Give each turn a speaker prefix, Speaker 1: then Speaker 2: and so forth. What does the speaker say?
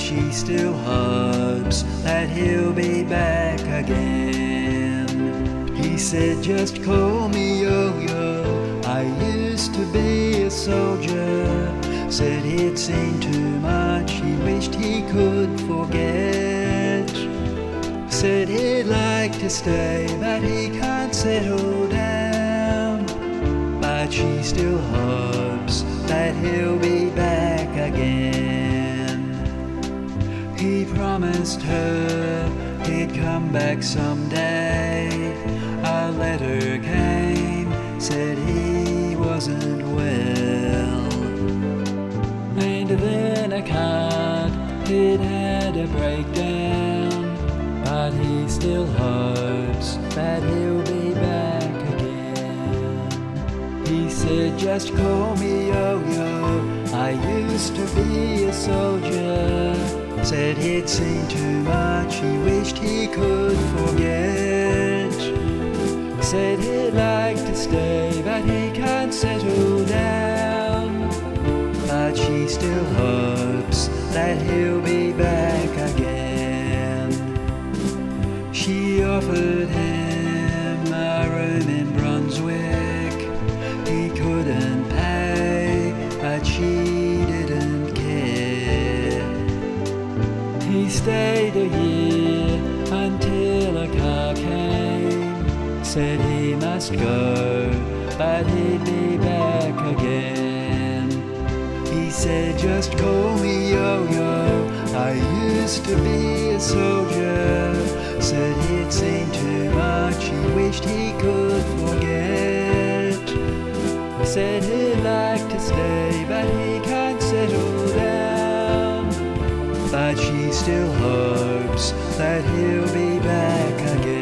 Speaker 1: she still hopes that he'll be back again. He said, just call me Yo-Yo, I used to be a soldier. Said he'd seen too much, he wished he could forget. Said he'd like to stay, but he can't settle down. But she still hopes that he'll be back again. He promised her he'd come back someday. A letter came, said he wasn't well. And then a card, he'd had a breakdown. But he still hopes that he'll be back again. He said, just call me Yo-Yo, I used to be a soldier. Said he'd seen too much, he wished he could forget. Said he'd like to stay, but he can't settle down. But she still hopes that he'll be back again. She offered him a room in Brunswick. He couldn't pay, but she didn't care. He stayed a year until a car came. Said he must go, but he'd be back again. He said, just call me Yo-Yo, I used to be a soldier. Said he'd seen too much, he wished he could forget. Said he'd like to stay, but he can't settle down. But she still hopes that he'll be back again.